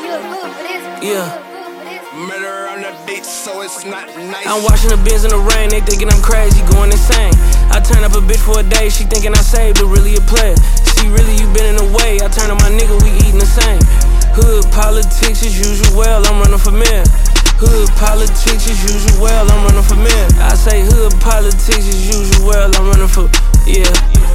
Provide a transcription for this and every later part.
Yeah. Murder on the beat, so it's not nice. I'm washing the bins in the rain, they thinking I'm crazy, going insane. I turn up a bitch for a day, she thinking I saved her, really a player. See, really, you been in the way. I turn to my nigga, we eating the same. Hood politics as usual, I'm running for mayor. Hood politics as usual, I'm running for mayor. I say hood politics as usual, I'm running for, yeah.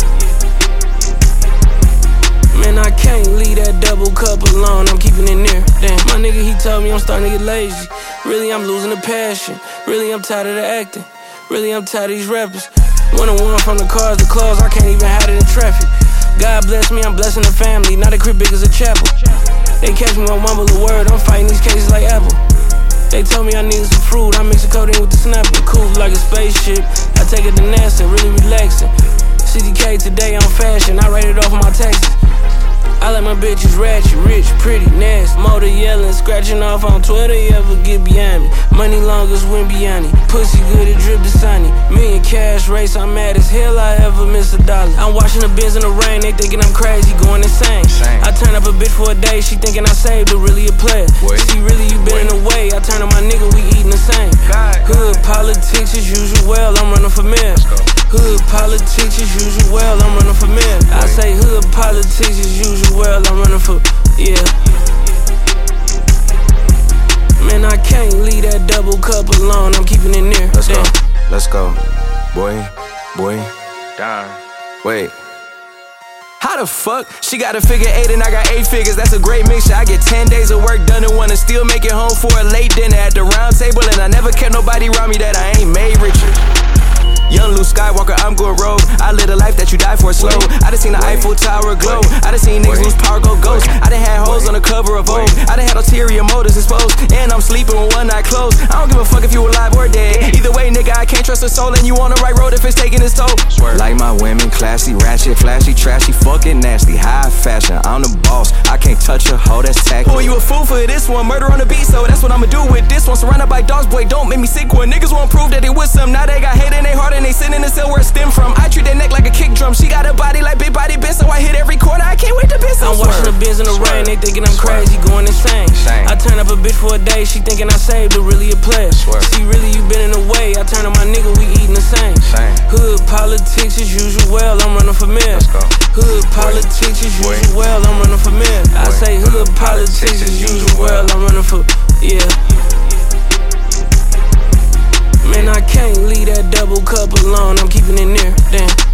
Man, I can't leave that double cup alone, I'm keeping it near. Damn, my nigga, he told me I'm starting to get lazy. Really, I'm losing the passion. Really, I'm tired of the acting. Really, I'm tired of these rappers. One-on-one from the cars to clothes, I can't even hide it in traffic. God bless me, I'm blessing the family. Now the crib big as a chapel. They catch me on mumble the word, I'm fighting these cases like Apple. They told me I needed some fruit, I mix the codeine with the snapper. Cool like a spaceship, I take it to NASA, really relaxing. 60K today on fashion, I write it off on my taxes. I like my bitches ratchet, rich, pretty, nasty. Motor yelling, scratching off on Twitter, you ever get behind me. Money long as wind beyond it. Pussy good, it drip to sunny. Million cash race, I'm mad as hell, I ever miss $1. I'm washing the bins in the rain, they thinking I'm crazy, going insane. I turn up a bitch for a day, she thinking I saved her, really a player. See, really, you been in the way. I turn to my nigga, we eating the same. Hood politics as usual, I'm running for mayor. Hood politics as usual, I'm running for mayor. I say hood politics as usual, I'm running for, yeah. Man, I can't leave that double cup alone, I'm keeping it near. Let's go. Boy. Darn. Wait. How the fuck? She got a figure 8 and I got 8 figures, that's a great mixture. I get 10 days of work done and wanna still make it home for a late dinner at the round table. And I never kept nobody around me that I ain't made richer. Young Luke Skywalker, I'm going rogue. I live a life that you die for slow. I done seen the Eiffel Tower glow. I done seen niggas lose power, go ghost. I done had hoes on the cover of Vogue. I done had ulterior motives exposed. And I'm sleeping with one eye closed. I don't give a fuck if you alive or dead. Either way, nigga, I can't trust a soul. And you on the right road if it's taking its toll. Like my women, classy, ratchet, flashy, trashy, fucking nasty, high fashion. I'm the boss, I can't touch a hoe, that's tacky. Boy, you a fool for this one, murder on the beat, so that's what I'ma do with this one. Surrounded by dogs, boy, don't make me sick when niggas won't prove that they with some. Now they got hate in their heart and they sitting in the cell where it stem from. I treat that neck like a kick drum. She got a body like Big Body Benz, so I hit every corner. I can't wait to piss. I'm washing the bins in the rain, they thinking I'm crazy, going insane. I turn up a bitch for a day, she thinking I saved her, really a player. See, really, you been in the way. I turn to my nigga, we eating the same. Hood politics as usual, I'm running for mayor. Hood politics as usual, I'm running for mayor. I say hood politics as usual, I'm running for, yeah. Man, I can't leave that double cup alone, I'm keeping it near, damn.